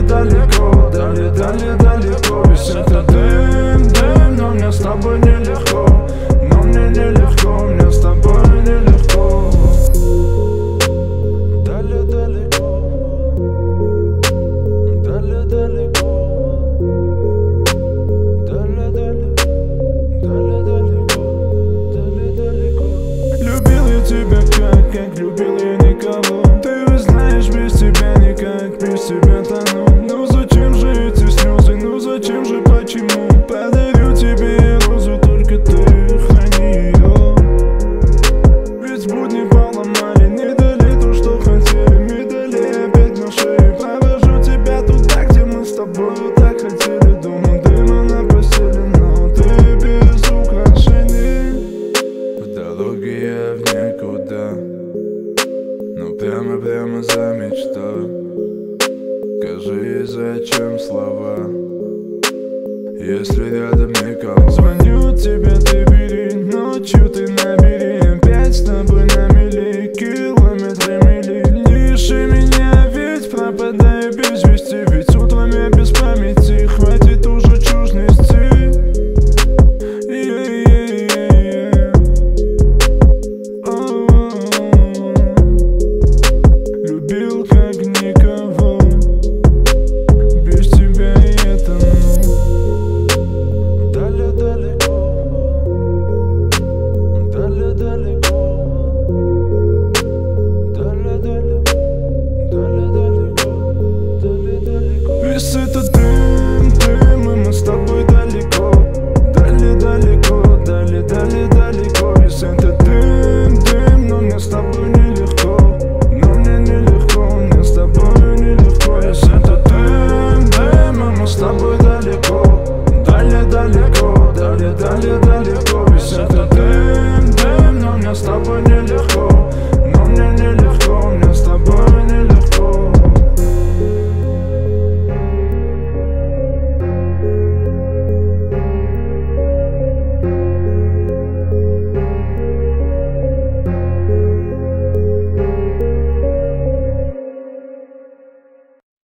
далеко, далеко. Весь это дым, но мне с тобой нелегко. Но мне нелегко, мне с тобой нелегко. Далеко, далеко. Любил я тебя как любил я никого. Ты ведь знаешь, без тебя никак, без тебя тону. Ну зачем же эти слезы, ну зачем же, почему? Подарю тебе розу, только ты храни ее. Ведь будни поломали, не дали то, что хотели. Медали опять на шее. Провожу тебя туда, где мы с тобой так хотели. Дома дыма на постели, но ты без украшений. В дороге я в никуда, но прямо за мечтой. Скажи, зачем слова, если рядом никого? Звоню тебе, ты бери, ночью ты набери. Опять с тобой на мели, километры мили. Лиши меня, ведь пропадаю без вести. Ведь утром я без памяти.